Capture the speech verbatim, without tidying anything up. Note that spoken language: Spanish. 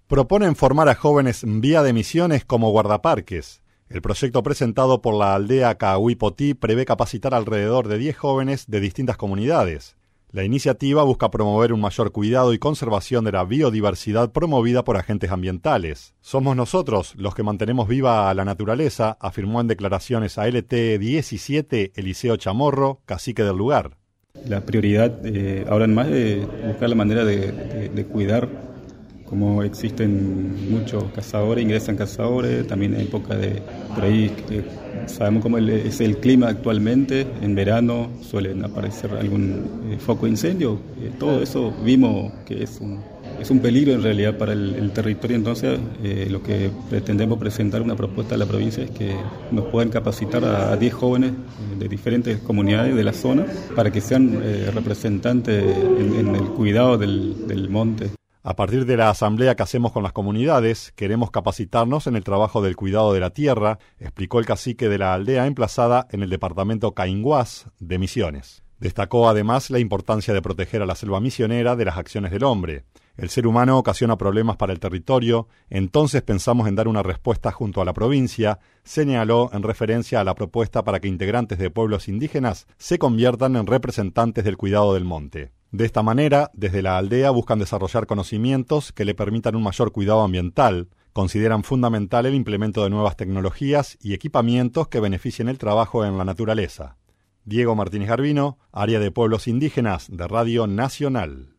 Proponen formar a jóvenes vía de misiones como guardaparques. El proyecto presentado por la aldea Cahuipotí prevé capacitar alrededor de diez jóvenes de distintas comunidades. La iniciativa busca promover un mayor cuidado y conservación de la biodiversidad promovida por agentes ambientales. Somos nosotros los que mantenemos viva a la naturaleza, afirmó en declaraciones a L T diecisiete Eliseo Chamorro, cacique del lugar. La prioridad eh, ahora en más es buscar la manera de, de, de cuidar. Como existen muchos cazadores, ingresan cazadores, también en época de, por ahí eh, sabemos cómo es el clima actualmente, en verano suelen aparecer algún eh, foco de incendio, eh, todo eso vimos que es un, es un peligro en realidad para el, el territorio, entonces eh, lo que pretendemos presentar una propuesta a la provincia es que nos puedan capacitar a diez jóvenes de diferentes comunidades de la zona para que sean eh, representantes en, en el cuidado del, del monte. A partir de la asamblea que hacemos con las comunidades, queremos capacitarnos en el trabajo del cuidado de la tierra, explicó el cacique de la aldea emplazada en el departamento Cainguás de Misiones. Destacó además la importancia de proteger a la selva misionera de las acciones del hombre. El ser humano ocasiona problemas para el territorio, entonces pensamos en dar una respuesta junto a la provincia, señaló en referencia a la propuesta para que integrantes de pueblos indígenas se conviertan en representantes del cuidado del monte. De esta manera, desde la aldea buscan desarrollar conocimientos que le permitan un mayor cuidado ambiental, consideran fundamental el implemento de nuevas tecnologías y equipamientos que beneficien el trabajo en la naturaleza. Diego Martínez Garbino, Área de Pueblos Indígenas de Radio Nacional.